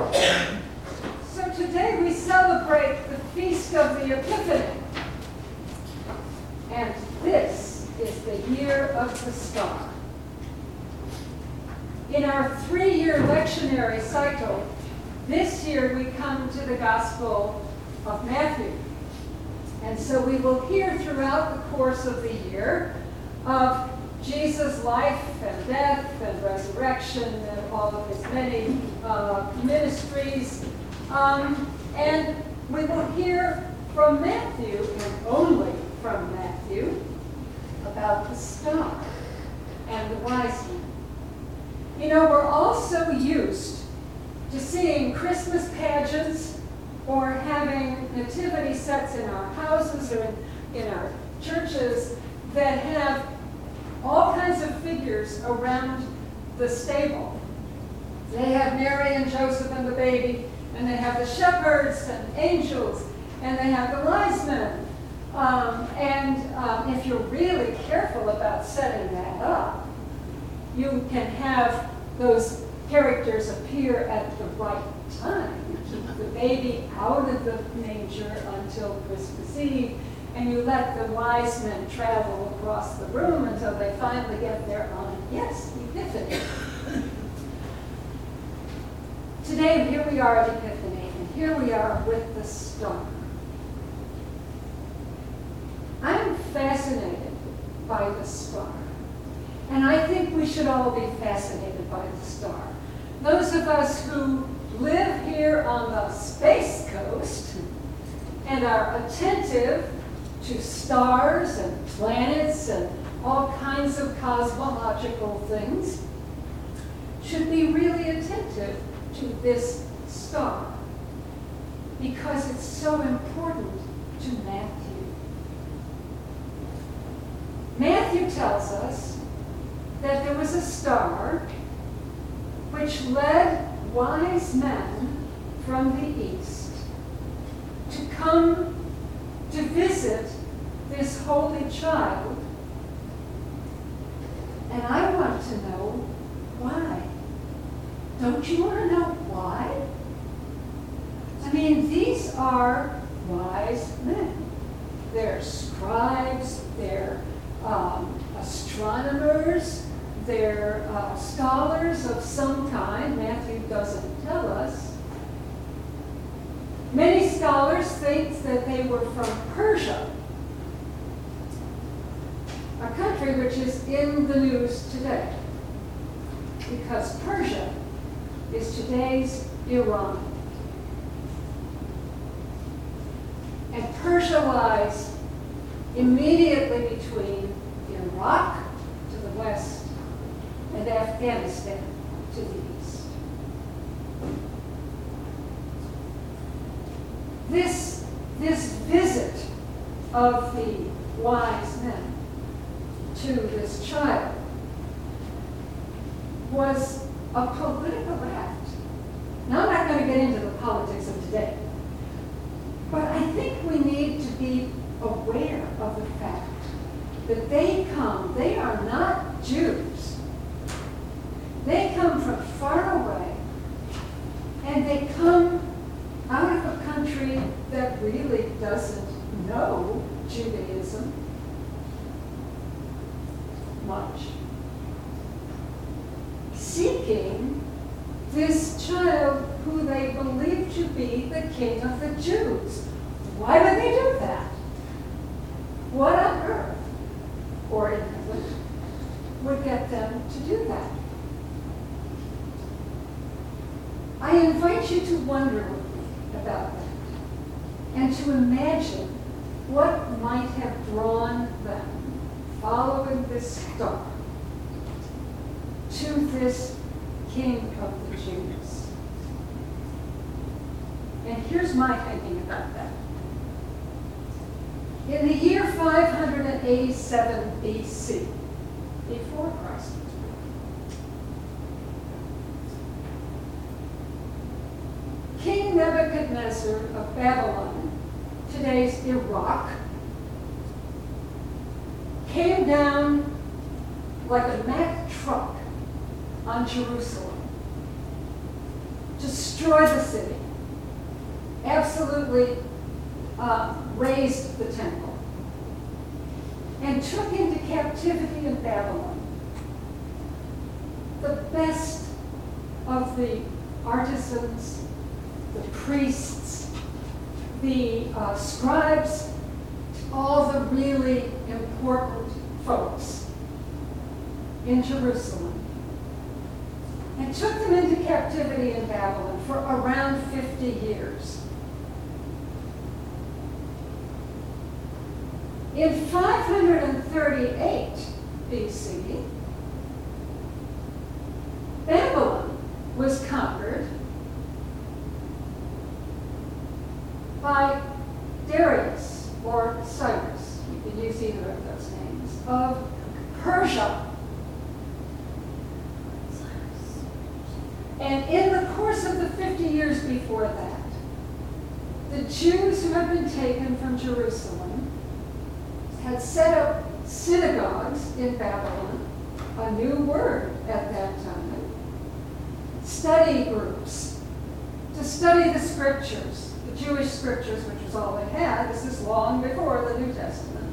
So today we celebrate the Feast of the Epiphany. And this is the year of the star. In our 3-year lectionary cycle, this year we come to the Gospel of Matthew. And so we will hear throughout the course of the year of Jesus' life and death and resurrection and all of his many ministries. And we will hear from Matthew, and only from Matthew, about the star and the wise men. You know, we're all so used to seeing Christmas pageants or having nativity sets in our houses or in our churches that have all kinds of figures around the stable. They have Mary and Joseph and the baby, and they have the shepherds and angels, and they have the wise men. If you're really careful about setting that up, you can have those characters appear at the right time. Keep the baby out of the manger until Christmas Eve, and you let the wise men travel across the room until they finally get there on, yes, Epiphany. Today, here we are at Epiphany, and here we are with the star. I'm fascinated by the star, and I think we should all be fascinated by the star. Those of us who live here on the Space Coast and are attentive to stars and planets and all kinds of cosmological things should be really attentive to this star because it's so important to Matthew. Matthew tells us that there was a star which led wise men from the east to come to visit this holy child. And I want to know why. Don't you want to know why? I mean, these are wise men. They're scribes, they're astronomers, they're scholars of some kind. Matthew doesn't tell us. Many scholars think that they were from Persia, a country which is in the news today, because Persia is today's Iran. And Persia lies immediately between Iraq to the west and Afghanistan to the east. This visit of the wise men to this child was a political act. Now, I'm not going to get into the politics of today, but I think we need to be aware of the fact that they are not Jews. They come from far away, and they come out of a country that really doesn't know Judaism much, seeking this child who they believe to be the King of the Jews. Why would they do that? What on earth, or in heaven, would get them to do that? I invite you to wonder with me about that and to imagine what might have drawn them, following this star, to this King of the Jews. And here's my thinking about that. In the year 587 BC, before Christ was born, King Nebuchadnezzar of Babylon, today's Iraq, came down like a Mack truck on Jerusalem. destroyed the city, absolutely razed the temple, and took into captivity in Babylon the best of the artisans, the priests, the scribes, all the really important folks in Jerusalem, and took them into captivity in Babylon for around 50 years. In 538 BC, Babylon was conquered by Darius or Cyrus, you can use either of those names, of Persia. And in the course of the 50 years before that, the Jews who had been taken from Jerusalem had set up synagogues in Babylon, a new word at that time, study groups to study the scriptures, the Jewish scriptures, which was all they had. This is long before the New Testament.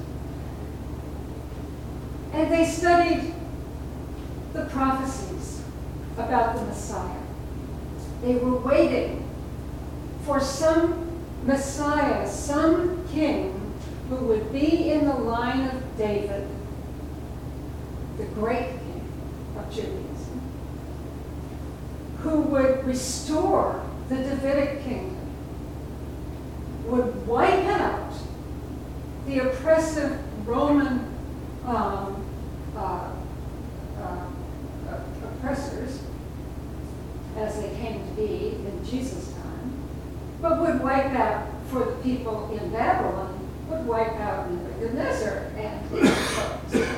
And they studied the prophecies about the Messiah. They were waiting for some Messiah, some king who would be in the line of David, the great king of Judaism, who would restore the Davidic kingdom, would wipe out the oppressive Roman oppressors as they came to be in Jesus' time, but would wipe out for the people in Babylon, would wipe out Nebuchadnezzar and his foes.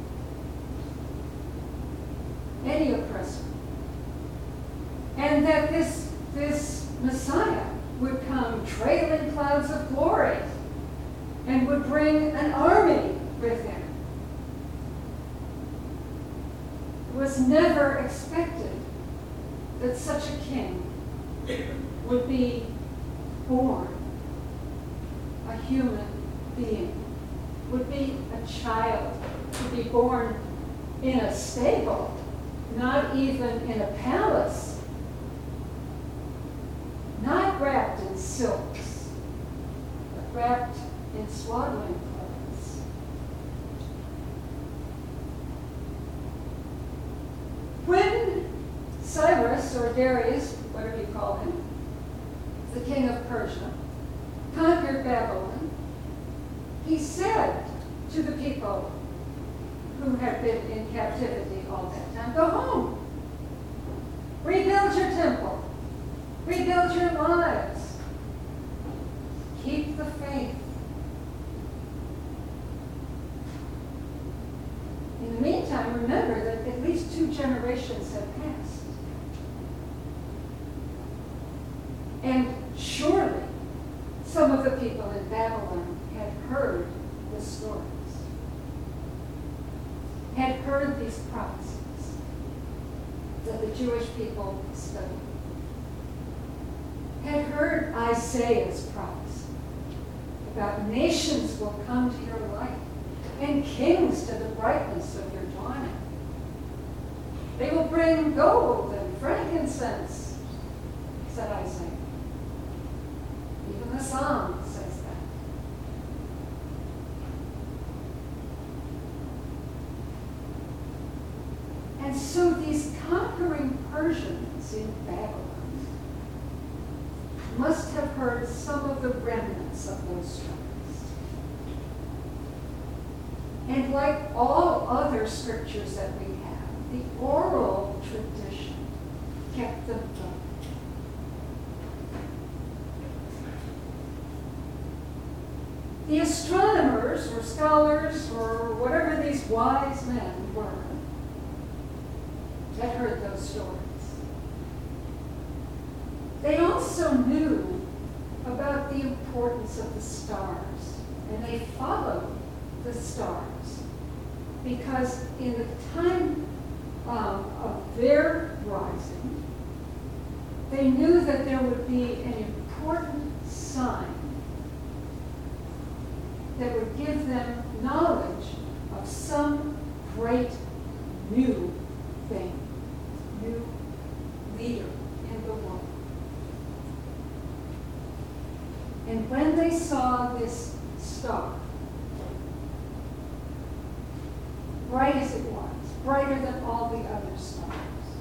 Any oppressor. And that this Messiah would come trailing clouds of glory and would bring an army with him. It was never expected that such a king would be born, a human being, would be a child, to be born in a stable, not even in a palace, not wrapped in silks, but wrapped in swaddling clothes. When Cyrus, or Darius, whatever you call him, the king of Persia, conquered Babylon, he said to the people who had been in captivity all that time, go home, rebuild your temple, rebuild your lives, keep the faith. In the meantime, remember that at least 2 generations have passed. And surely some of the people in Babylon had heard the stories, had heard these prophecies that the Jewish people studied, had heard Isaiah's prophecy about nations will come to your light and kings to the brightness of your dawning. They will bring gold and frankincense, said Isaiah. Even the Psalm says that. And so these conquering Persians in Babylon must have heard some of the remnants of those stories. And like all other scriptures that we have, the oral tradition kept them going. The astronomers or scholars or whatever these wise men were had heard those stories. They also knew about the importance of the stars, and they followed the stars because in the time of their rising, they knew that there would be an important sign that would give them knowledge of some great new thing, new leader in the world. And when they saw this star, bright as it was, brighter than all the other stars,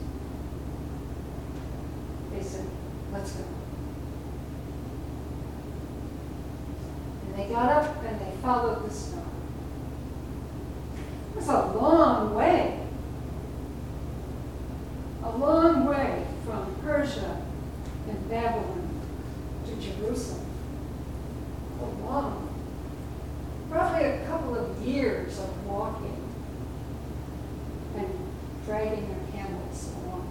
they said, let's go. And they got up and they followed the star. It was a long way from Persia and Babylon to Jerusalem. A long, probably a couple of years of walking and dragging their camels along.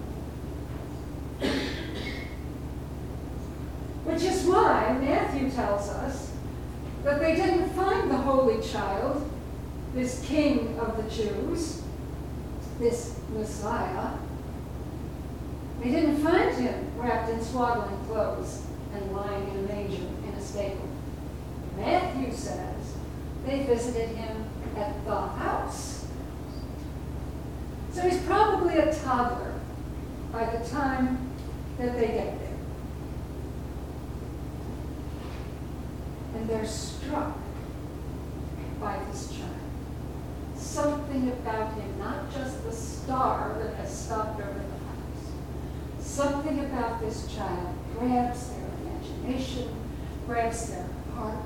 Which is why Matthew tells us that they didn't find the Holy Child, this King of the Jews, this Messiah. They didn't find him wrapped in swaddling clothes and lying in a manger in a stable. Matthew says they visited him at the house. So he's probably a toddler by the time that they get there. And they're struck by this child. Something about him, not just the star that has stopped over the house. Something about this child grabs their imagination, grabs their heart,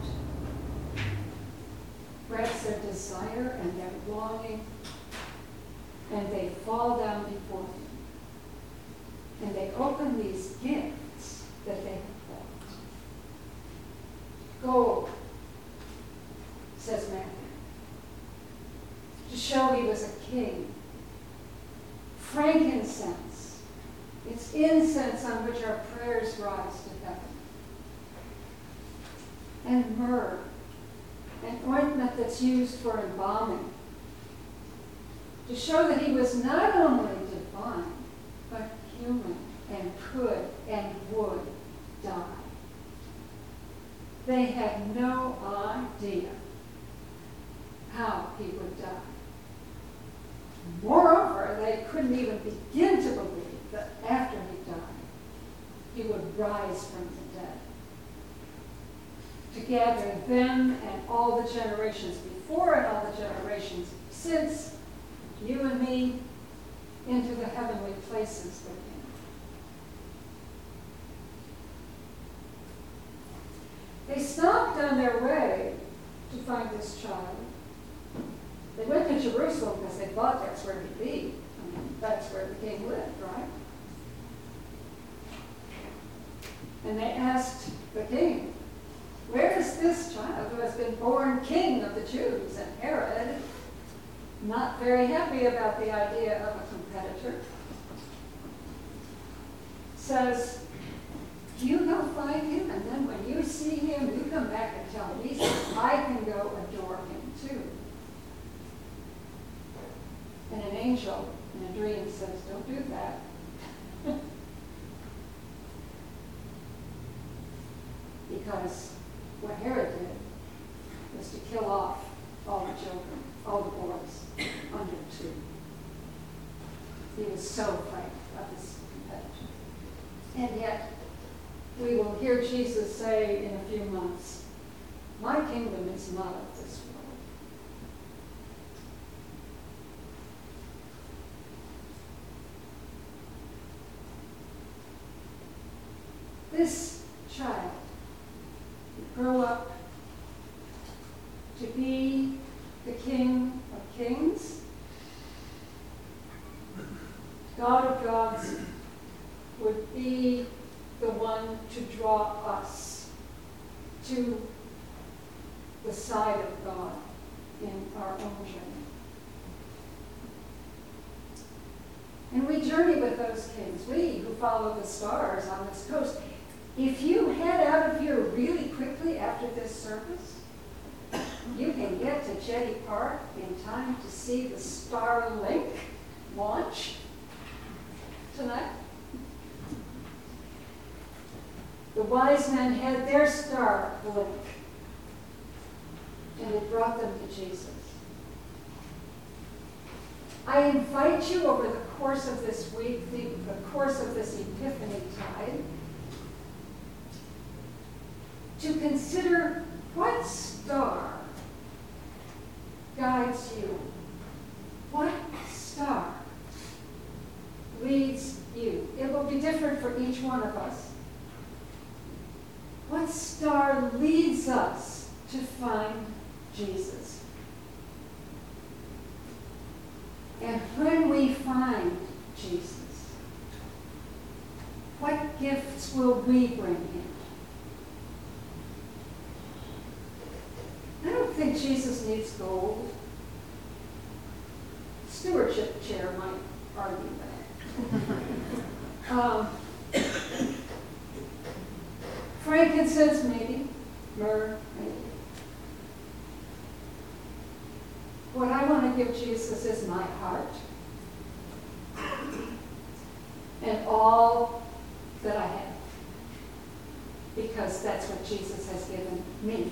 grabs their desire and their longing, and they fall down before him. And they open these gifts that they have brought. Gold, says Matthew, to show he was a king. Frankincense, it's incense on which our prayers rise to heaven. And myrrh, an ointment that's used for embalming, to show that he was not only divine, but human and could and would die. They had no idea how he would die. Moreover, they couldn't even begin to believe that after he died, he would rise from the dead. To gather them and all the generations before and all the generations since, you and me, into the heavenly places with him. They stopped on their way to find this child. They went to Jerusalem because they thought that's where he'd be. I mean, that's where the king lived, right? And they asked the king, where is this child who has been born king of the Jews? And Herod, not very happy about the idea of a competitor, says, you go find him, and then when you see him, you come back and tell me so I can go adore him too. And an angel in a dream says, don't do that. Because what Herod did was to kill off all the children, all the boys under 2. He was so afraid of this competition. And yet, we will hear Jesus say in a few months, my kingdom is not of this world. This child would grow up to be the King of Kings, God of gods, would be the one to draw us to the side of God in our own journey. And we journey with those kings, we who follow the stars on this coast. If you head out of here really quickly after this service, you can get to Jetty Park in time to see the Starlink launch tonight. wise men had their star blink, and it brought them to Jesus. I invite you over the course of this week, the course of this Epiphany tide, to consider what star guides you. What star leads you? It will be different for each one of us. What star leads us to find Jesus? And when we find Jesus, what gifts will we bring him? I don't think Jesus needs gold. Stewardship chair might argue that. Frankincense, maybe. Myrrh, maybe. What I want to give Jesus is my heart and all that I have, because that's what Jesus has given me.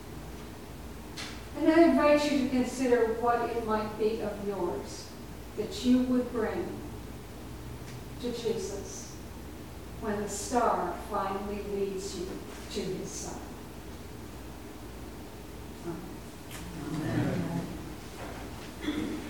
And I invite you to consider what it might be of yours that you would bring to Jesus when the star finally leads you to his side.